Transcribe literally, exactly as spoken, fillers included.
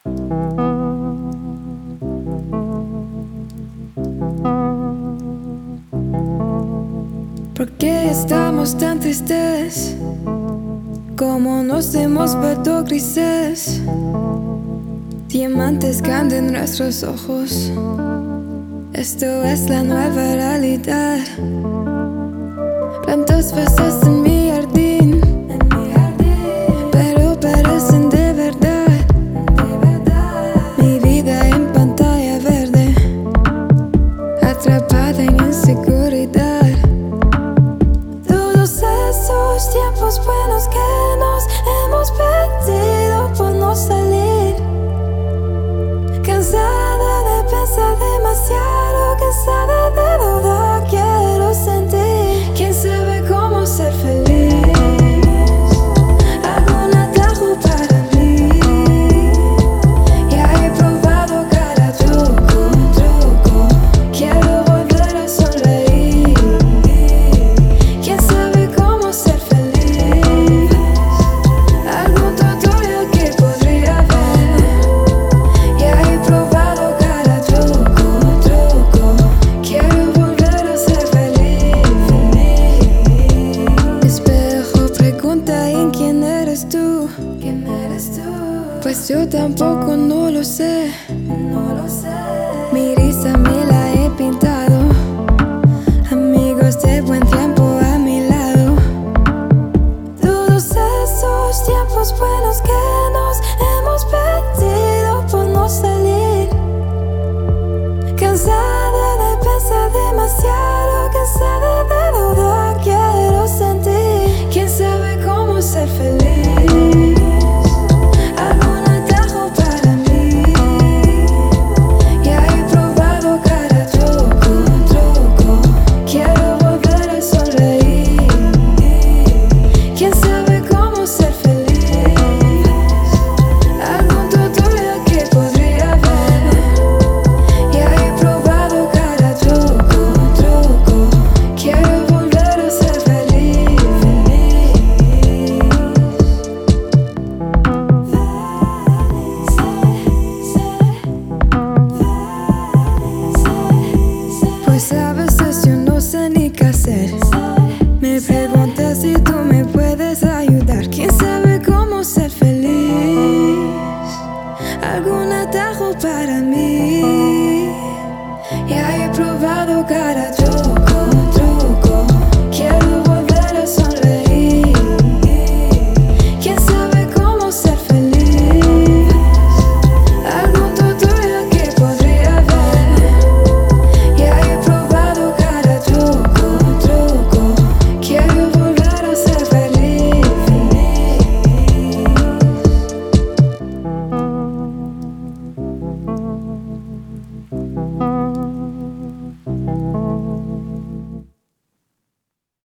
¿Por qué estamos tan tristes? ¿Cómo nos hemos vuelto grises? Diamantes caen en nuestros ojos. Esto es la nueva realidad. Plantas veces en mi jardín, pero parecen de verdad. Mi vida en pantalla verde, atrapada en inseguridad. Todos esos tiempos buenos que nos hemos perdido por no salir. Cansada de pensar demasiado, cansada de dudar, quiero sentir. ¿Quién sabe cómo ser feliz? Algún atajo para mí. Ya he probado cada truco, truco. Quiero volver a sonreír. ¿Quién sabe cómo ser feliz? Algún tutorial que podría ver. Ya he probado cada truco, truco. Quiero volver a ser feliz. Espejo pregunta en quién eres tú. ¿Quién eres tú? Pues yo tampoco no lo sé. No lo sé. Mi risa me la he pintado. Amigos de buen tiempo a mi lado. Todos esos tiempos buenos que nos hemos perdido por no salir. Cansada de pensar demasiado, cansada de dudar, quiero sentir. ¿Quién sabe cómo ser feliz? Algún atajo para mí. Ya he probado cada truco, truco. Quiero volver a sonreír. ¿Quién sabe cómo ser feliz? Algún tutorial que podría ver. Ya he probado cada truco, truco. Quiero volver a ser feliz. Pues a veces yo no sé ni qué hacer. Me preguntas si tú me puedes ayudar. ¿Quién sabe cómo ser feliz? Algún atajo para mí.